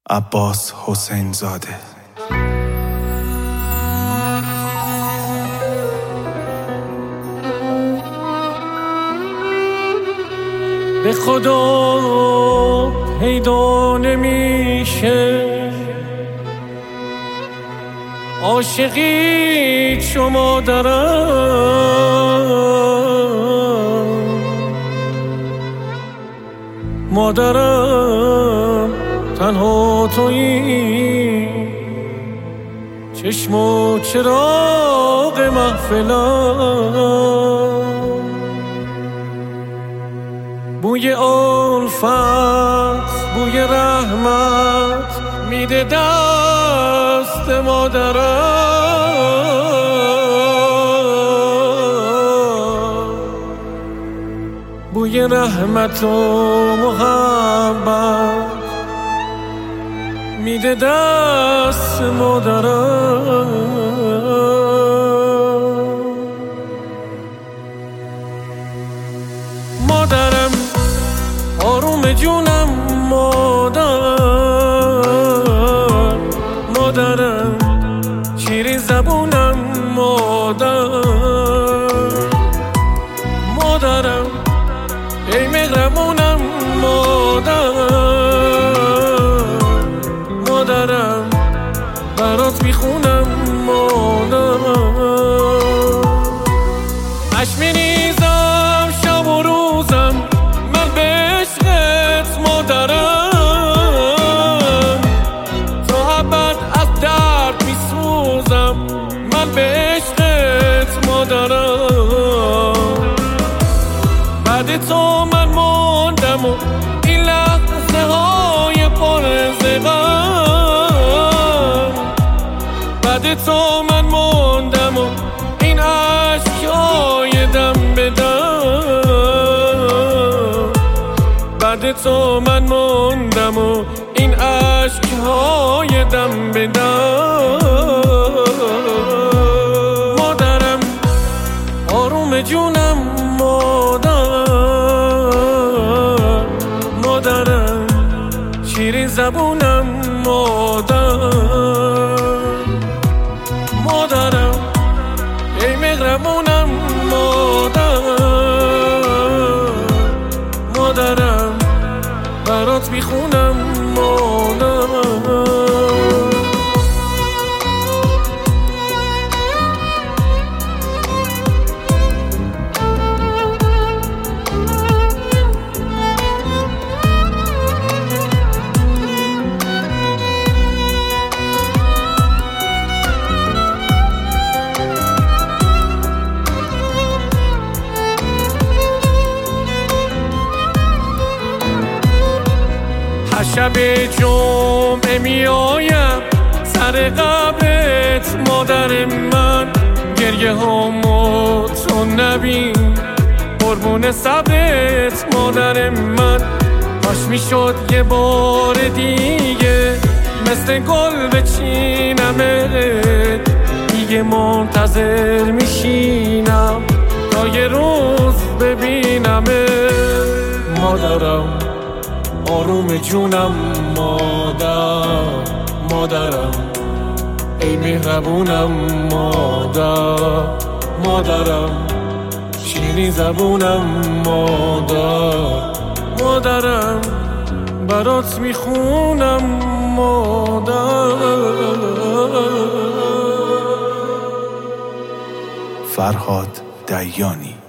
عباس حسین زاده. به خدا پیدا نمیشه عاشقی چو مادرم تنها تویی، چشم و چراغ محفلم، بوی الفت بوی رحمت میده دست مادرم، بوی رحمت و محبت میده دست مادرم. مادرم آروم جونم، مادرم شیرین زبونم، مادرم ای مهربونم، مادرم برات میخونم، اش میریزم شب و روزم من به عشقت مادرم، تا ابد از درد میسوزم من به عشقت مادرم. بعد تو من موندم و این لحظه های پر ز غم، بعد تو من موندم و این عشق های دم به دم، بعد تو من موندم و این عشق های دم به دم. مادرم آروم جونم، مادرم شیرین زبونم، مادرم ای مهربونم، مادرم برات میخونم، هر شب جمعه میایم سر قبرت مادر من، گریه هامو تو نبین قربون صبرت مادر من. کاش میشد یه بار دیگه مثل گل بچینمت، دیگه منتظر میشینم تا یه روز ببینمت. مادرم آروم جونم، مادرم ای مهربونم، مادرم شیرین زبونم، مادرم برات میخونم، فرهاد دیانی.